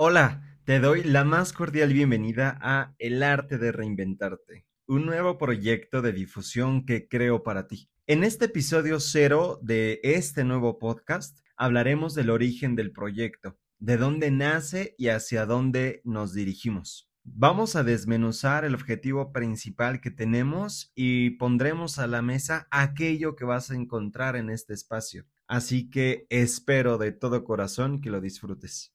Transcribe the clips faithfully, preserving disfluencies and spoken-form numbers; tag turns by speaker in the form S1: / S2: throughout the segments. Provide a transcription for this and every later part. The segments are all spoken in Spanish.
S1: Hola, te doy la más cordial bienvenida a El Arte de Reinventarte, un nuevo proyecto de difusión que creo para ti. En este episodio cero de este nuevo podcast hablaremos del origen del proyecto, de dónde nace y hacia dónde nos dirigimos. Vamos a desmenuzar el objetivo principal que tenemos y pondremos a la mesa aquello que vas a encontrar en este espacio. Así que espero de todo corazón que lo disfrutes.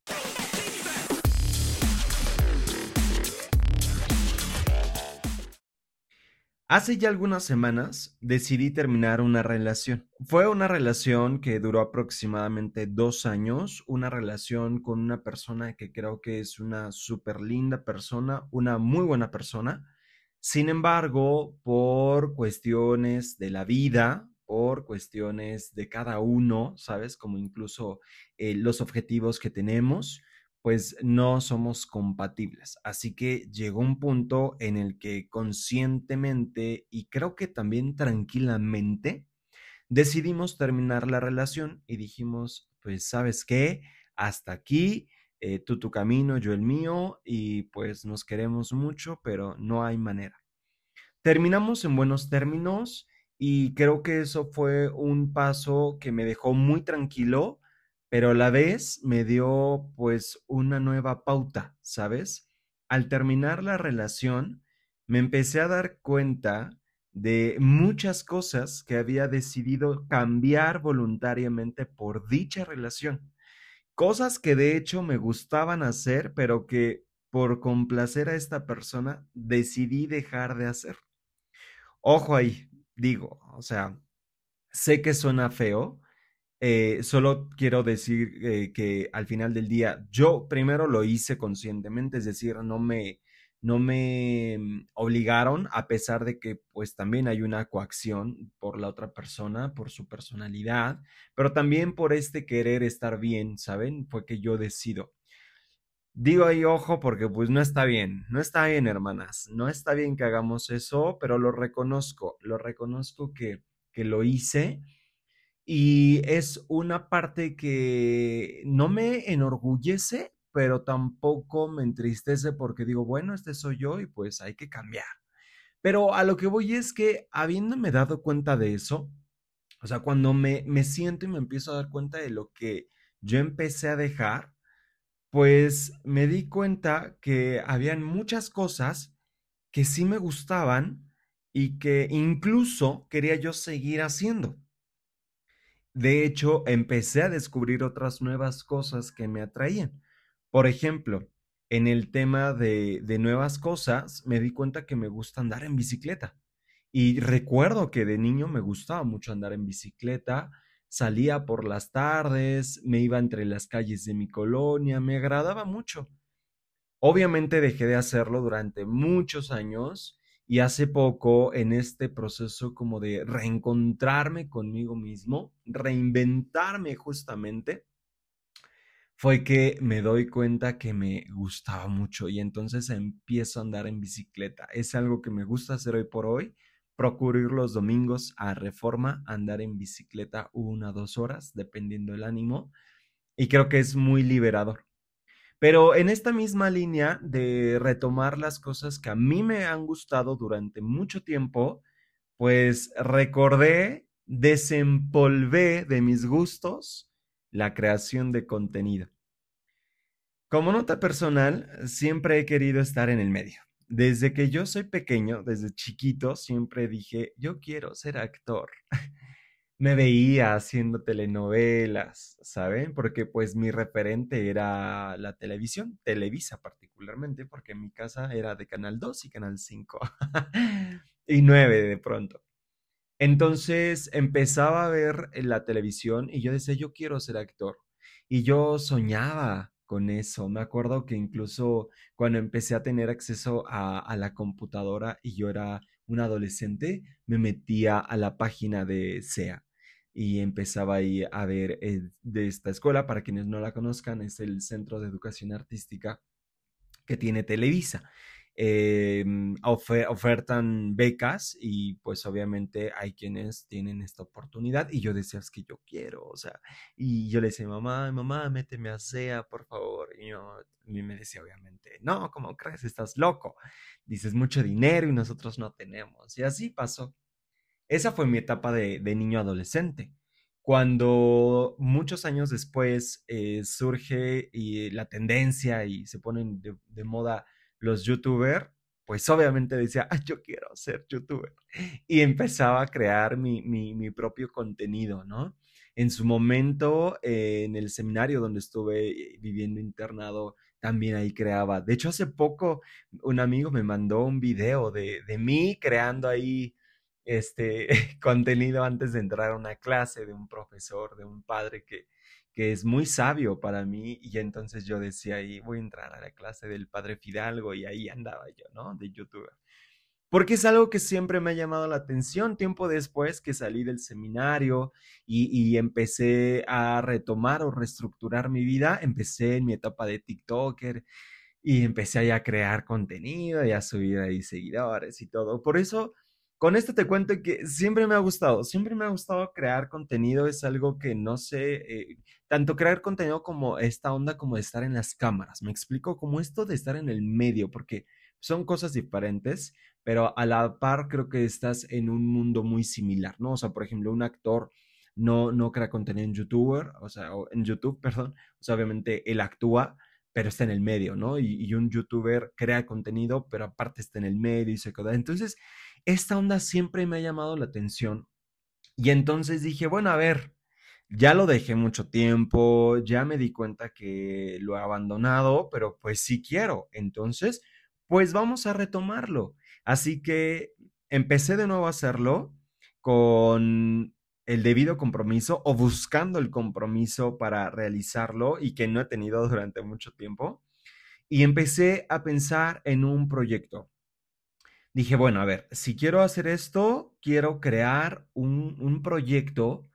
S1: Hace ya algunas semanas decidí terminar una relación. Fue una relación que duró aproximadamente dos años, una relación con una persona que creo que es una súper linda persona, una muy buena persona. Sin embargo, por cuestiones de la vida, por cuestiones de cada uno, ¿sabes? Como incluso eh, los objetivos que tenemos, pues no somos compatibles. Así que llegó un punto en el que conscientemente y creo que también tranquilamente decidimos terminar la relación y dijimos, pues, ¿sabes qué? Hasta aquí, eh, tú tu camino, yo el mío, y pues nos queremos mucho, pero no hay manera. Terminamos en buenos términos y creo que eso fue un paso que me dejó muy tranquilo, pero a la vez me dio pues una nueva pauta, ¿sabes? Al terminar la relación, me empecé a dar cuenta de muchas cosas que había decidido cambiar voluntariamente por dicha relación. Cosas que de hecho me gustaban hacer, pero que por complacer a esta persona decidí dejar de hacer. Ojo ahí, digo, o sea, sé que suena feo, eh, solo quiero decir eh, que al final del día yo primero lo hice conscientemente, es decir, no me, no me mm, obligaron, a pesar de que pues también hay una coacción por la otra persona, por su personalidad, pero también por este querer estar bien, ¿saben? Fue que yo decido. Digo ahí ojo porque pues no está bien, no está bien, hermanas, no está bien que hagamos eso, pero lo reconozco, lo reconozco que, que lo hice y es una parte que no me enorgullece, pero tampoco me entristece porque digo, bueno, este soy yo y pues hay que cambiar. Pero a lo que voy es que habiéndome dado cuenta de eso, o sea, cuando me, me siento y me empiezo a dar cuenta de lo que yo empecé a dejar, pues me di cuenta que habían muchas cosas que sí me gustaban y que incluso quería yo seguir haciendo. De hecho, empecé a descubrir otras nuevas cosas que me atraían. Por ejemplo, en el tema de, de nuevas cosas, me di cuenta que me gusta andar en bicicleta. Y recuerdo que de niño me gustaba mucho andar en bicicleta, salía por las tardes, me iba entre las calles de mi colonia, me agradaba mucho. Obviamente dejé de hacerlo durante muchos años y hace poco en este proceso como de reencontrarme conmigo mismo, reinventarme justamente, fue que me doy cuenta que me gustaba mucho y entonces empiezo a andar en bicicleta. Es algo que me gusta hacer hoy por hoy. Procuro ir los domingos a Reforma, andar en bicicleta una o dos horas, dependiendo del ánimo, y creo que es muy liberador. Pero en esta misma línea de retomar las cosas que a mí me han gustado durante mucho tiempo, pues recordé, desempolvé de mis gustos la creación de contenido. Como nota personal, siempre he querido estar en el medio. Desde que yo soy pequeño, desde chiquito, siempre dije, yo quiero ser actor. Me veía haciendo telenovelas, ¿saben? Porque pues mi referente era la televisión, Televisa particularmente, porque en mi casa era de Canal dos y Canal cinco y nueve de pronto. Entonces empezaba a ver la televisión y yo decía, yo quiero ser actor. Y yo soñaba con eso. Me acuerdo que incluso cuando empecé a tener acceso a, a la computadora y yo era un adolescente, me metía a la página de SEA y empezaba ahí a ver eh, de esta escuela. Para quienes no la conozcan, es el Centro de Educación Artística que tiene Televisa. eh, ofer- ofertan becas y pues obviamente hay quienes tienen esta oportunidad y yo decía, es que yo quiero, o sea, y yo le decía, mamá, mamá, méteme a S E A, por favor. Y yo, y me decía, obviamente, no, ¿cómo crees? Estás loco. Dices mucho dinero y nosotros no tenemos. Y así pasó. Esa fue mi etapa de, de niño adolescente. Cuando muchos años después eh, surge y la tendencia y se ponen de, de moda los youtubers, pues obviamente decía, ah, yo quiero ser youtuber. Y empezaba a crear mi, mi, mi propio contenido, ¿no? En su momento, eh, en el seminario donde estuve eh, viviendo internado, también ahí creaba. De hecho, hace poco un amigo me mandó un video de, de mí creando ahí este contenido antes de entrar a una clase de un profesor, de un padre que, que es muy sabio para mí. Y entonces yo decía ahí, voy a entrar a la clase del padre Fidalgo y ahí andaba yo, ¿no? De youtuber. Porque es algo que siempre me ha llamado la atención. Tiempo después que salí del seminario y, y empecé a retomar o reestructurar mi vida, empecé en mi etapa de TikToker y empecé ahí a crear contenido y a subir ahí seguidores y todo. Por eso, con esto te cuento que siempre me ha gustado, siempre me ha gustado crear contenido. Es algo que no sé, eh, tanto crear contenido como esta onda como de estar en las cámaras. Me explico, como esto de estar en el medio, porque son cosas diferentes, pero a la par creo que estás en un mundo muy similar, ¿no? O sea, por ejemplo, un actor no, no crea contenido en YouTuber, o sea, o en YouTube, perdón, o sea, obviamente él actúa, pero está en el medio, ¿no? Y, y un youtuber crea contenido, pero aparte está en el medio y se queda. Entonces, esta onda siempre me ha llamado la atención. Y entonces dije, bueno, a ver, ya lo dejé mucho tiempo, ya me di cuenta que lo he abandonado, pero pues sí quiero. Entonces, pues vamos a retomarlo. Así que empecé de nuevo a hacerlo con el debido compromiso o buscando el compromiso para realizarlo y que no he tenido durante mucho tiempo. Y empecé a pensar en un proyecto. Dije, bueno, a ver, si quiero hacer esto, quiero crear un, un proyecto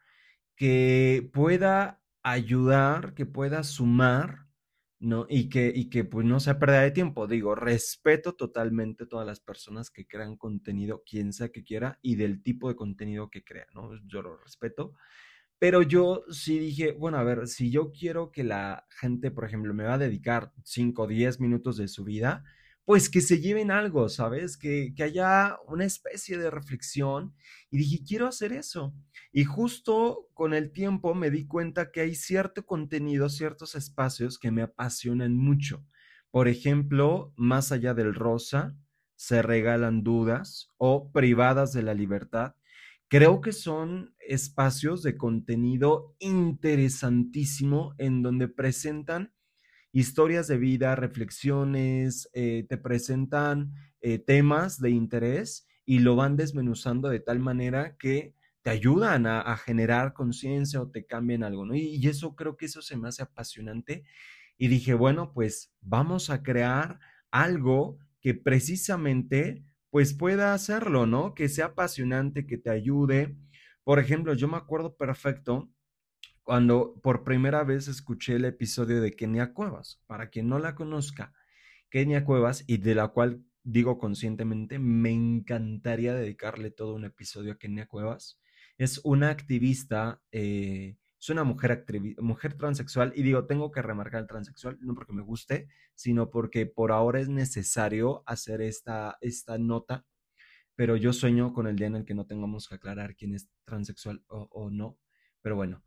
S1: que pueda ayudar, que pueda sumar, ¿no? Y que, y que pues no sea pérdida de tiempo. Digo, respeto totalmente a todas las personas que crean contenido, quien sea que quiera, y del tipo de contenido que crea, ¿no? Yo lo respeto. Pero yo sí dije, bueno, a ver, si yo quiero que la gente, por ejemplo, me va a dedicar cinco o diez minutos de su vida, pues que se lleven algo, ¿sabes? Que, que haya una especie de reflexión. Y dije, quiero hacer eso. Y justo con el tiempo me di cuenta que hay cierto contenido, ciertos espacios que me apasionan mucho. Por ejemplo, Más allá del rosa, Se regalan dudas o Privadas de la libertad. Creo que son espacios de contenido interesantísimo en donde presentan historias de vida, reflexiones, eh, te presentan eh, temas de interés y lo van desmenuzando de tal manera que te ayudan a, a generar conciencia o te cambian algo, ¿no? Y, y eso creo que eso se me hace apasionante y dije, bueno, pues vamos a crear algo que precisamente pues pueda hacerlo, ¿no? Que sea apasionante, que te ayude. Por ejemplo, yo me acuerdo perfecto cuando por primera vez escuché el episodio de Kenia Cuevas. Para quien no la conozca, Kenia Cuevas, y de la cual digo conscientemente, me encantaría dedicarle todo un episodio a Kenia Cuevas. Es una activista, eh, es una mujer, mujer transexual, y digo, tengo que remarcar el transexual, no porque me guste, sino porque por ahora es necesario hacer esta, esta nota, pero yo sueño con el día en el que no tengamos que aclarar quién es transexual o, o no. Pero bueno,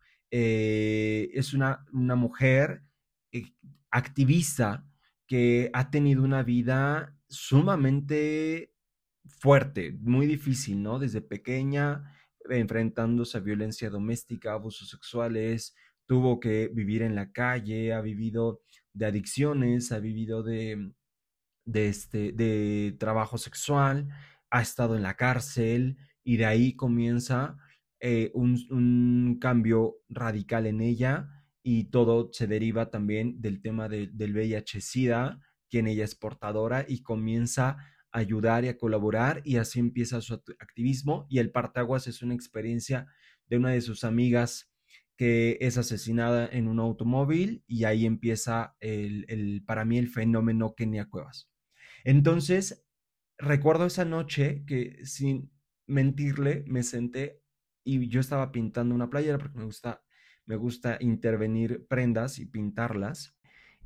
S1: eh, es una, una mujer eh, activista que ha tenido una vida sumamente fuerte, muy difícil, ¿no? Desde pequeña, enfrentándose a violencia doméstica, abusos sexuales, tuvo que vivir en la calle, ha vivido de adicciones, ha vivido de de, este, de trabajo sexual, ha estado en la cárcel y de ahí comienza eh, un, un, cambio radical en ella y todo se deriva también del tema de, del V I H-Sida, quien ella es portadora y comienza a ayudar y a colaborar y así empieza su activismo y el partaguas es una experiencia de una de sus amigas que es asesinada en un automóvil y ahí empieza el, el, para mí el fenómeno Kenia Cuevas. Entonces, recuerdo esa noche que sin mentirle me senté y yo estaba pintando una playera porque me gusta, me gusta intervenir prendas y pintarlas.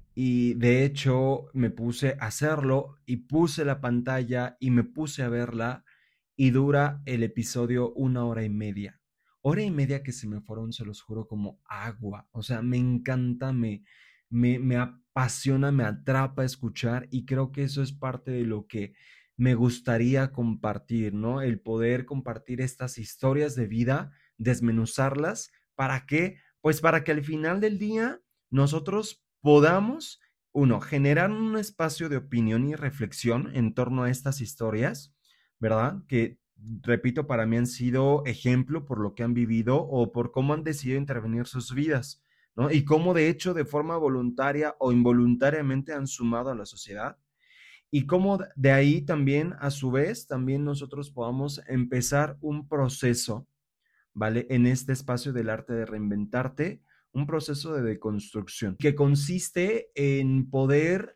S1: Y de hecho me puse a hacerlo y puse la pantalla y me puse a verla y dura el episodio una hora y media. Hora y media que se me fueron, se los juro, como agua. O sea, me encanta, me, me, me apasiona, me atrapa escuchar y creo que eso es parte de lo que me gustaría compartir, ¿no? El poder compartir estas historias de vida, desmenuzarlas. ¿Para qué? Pues para que al final del día nosotros podamos, uno, generar un espacio de opinión y reflexión en torno a estas historias, ¿verdad? Que, repito, para mí han sido ejemplo por lo que han vivido o por cómo han decidido intervenir sus vidas, ¿no? Y cómo de hecho de forma voluntaria o involuntariamente han sumado a la sociedad y cómo de ahí también, a su vez, también nosotros podamos empezar un proceso, ¿vale? En este espacio del arte de reinventarte, un proceso de deconstrucción que consiste en poder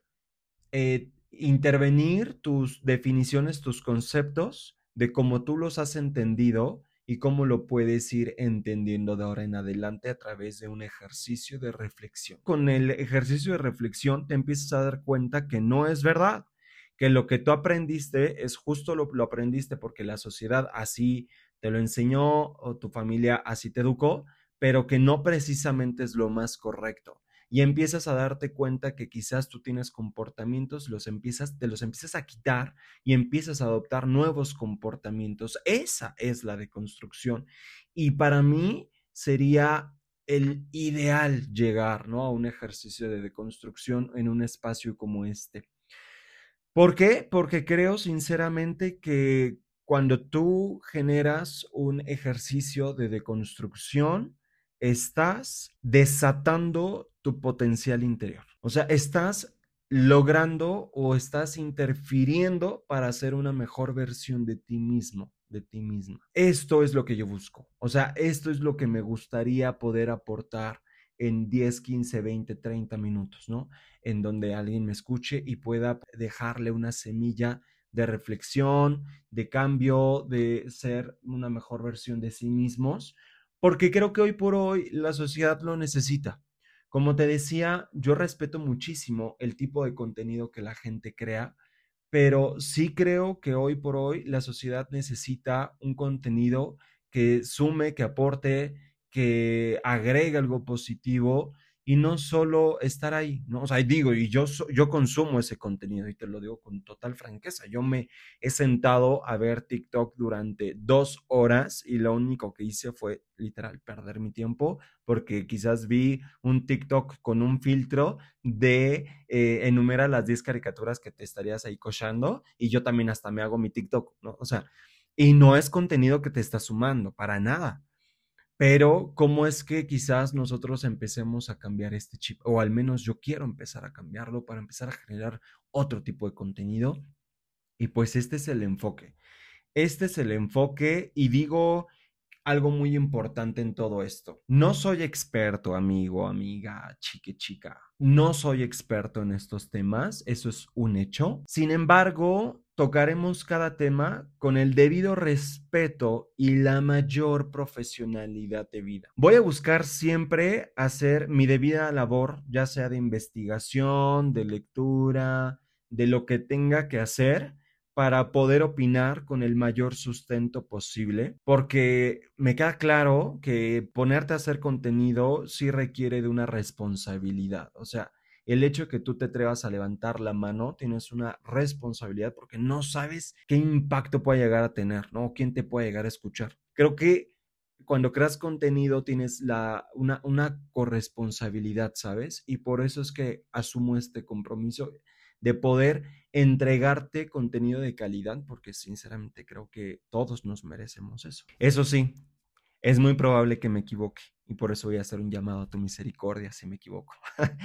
S1: eh, intervenir tus definiciones, tus conceptos, de cómo tú los has entendido y cómo lo puedes ir entendiendo de ahora en adelante a través de un ejercicio de reflexión. Con el ejercicio de reflexión te empiezas a dar cuenta que no es verdad, que lo que tú aprendiste es justo lo, lo aprendiste porque la sociedad así te lo enseñó o tu familia así te educó, pero que no precisamente es lo más correcto y empiezas a darte cuenta que quizás tú tienes comportamientos, los empiezas, te los empiezas a quitar y empiezas a adoptar nuevos comportamientos. Esa es la deconstrucción. Y para mí sería el ideal llegar, ¿no?, a un ejercicio de deconstrucción en un espacio como este. ¿Por qué? Porque creo sinceramente que cuando tú generas un ejercicio de deconstrucción, estás desatando tu potencial interior. O sea, estás logrando o estás interfiriendo para hacer una mejor versión de ti mismo, de ti misma. Esto es lo que yo busco. O sea, esto es lo que me gustaría poder aportar en diez, quince, veinte, treinta minutos, ¿no? En donde alguien me escuche y pueda dejarle una semilla de reflexión, de cambio, de ser una mejor versión de sí mismos, porque creo que hoy por hoy la sociedad lo necesita. Como te decía, yo respeto muchísimo el tipo de contenido que la gente crea, pero sí creo que hoy por hoy la sociedad necesita un contenido que sume, que aporte, que agregue algo positivo y no solo estar ahí, ¿no? O sea, digo, y yo, so- yo consumo ese contenido y te lo digo con total franqueza. Yo me he sentado a ver TikTok durante dos horas y lo único que hice fue literal perder mi tiempo porque quizás vi un TikTok con un filtro de eh, enumera las diez caricaturas que te estarías ahí cochando y yo también hasta me hago mi TikTok, ¿no? O sea, y no es contenido que te está sumando, para nada. Pero, ¿cómo es que quizás nosotros empecemos a cambiar este chip? O al menos yo quiero empezar a cambiarlo para empezar a generar otro tipo de contenido. Y pues este es el enfoque. Este es el enfoque y digo algo muy importante en todo esto. No soy experto, amigo, amiga, chique, chica. No soy experto en estos temas, eso es un hecho. Sin embargo, tocaremos cada tema con el debido respeto y la mayor profesionalidad de vida. Voy a buscar siempre hacer mi debida labor, ya sea de investigación, de lectura, de lo que tenga que hacer para poder opinar con el mayor sustento posible, porque me queda claro que ponerte a hacer contenido sí requiere de una responsabilidad. O sea, el hecho de que tú te atrevas a levantar la mano, tienes una responsabilidad porque no sabes qué impacto puede llegar a tener, ¿no? ¿Quién te puede llegar a escuchar? Creo que cuando creas contenido tienes la, una, una corresponsabilidad, ¿sabes? Y por eso es que asumo este compromiso de poder entregarte contenido de calidad, porque sinceramente creo que todos nos merecemos eso. Eso sí, es muy probable que me equivoque y por eso voy a hacer un llamado a tu misericordia si me equivoco.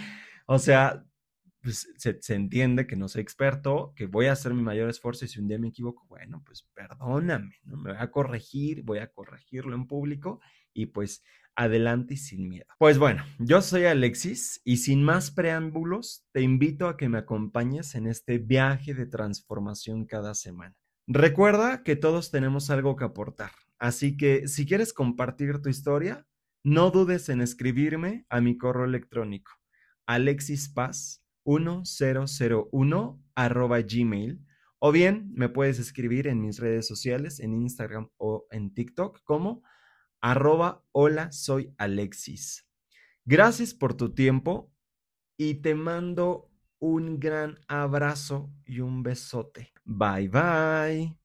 S1: O sea, pues, se, se entiende que no soy experto, que voy a hacer mi mayor esfuerzo y si un día me equivoco, bueno, pues perdóname, ¿no? Me voy a corregir, voy a corregirlo en público y pues adelante y sin miedo. Pues bueno, yo soy Alexis y sin más preámbulos, te invito a que me acompañes en este viaje de transformación cada semana. Recuerda que todos tenemos algo que aportar, así que si quieres compartir tu historia, no dudes en escribirme a mi correo electrónico alexispaz mil uno arroba gmail, o bien me puedes escribir en mis redes sociales, en Instagram o en TikTok como arroba hola soy Alexis. Gracias por tu tiempo y te mando un gran abrazo y un besote. Bye bye.